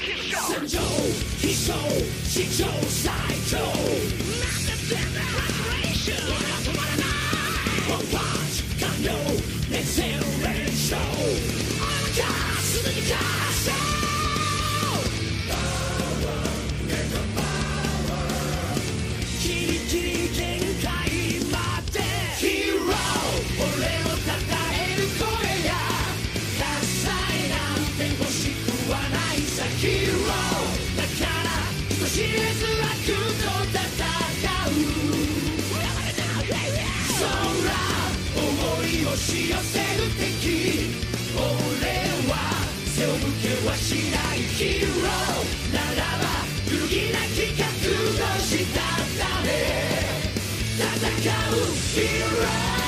戦場必勝史上最強俺は止まらないワンパンチ完了連戦連勝俺は勝つすぐに勝つキリキリ限界までヒーロー俺のたたえる声や喝采なんて欲しくはないさヒーローだから人知れず悪と戦う空思い押し寄せる敵俺は背を向けはしないヒーローならば揺るぎなき覚悟したため戦うヒーロー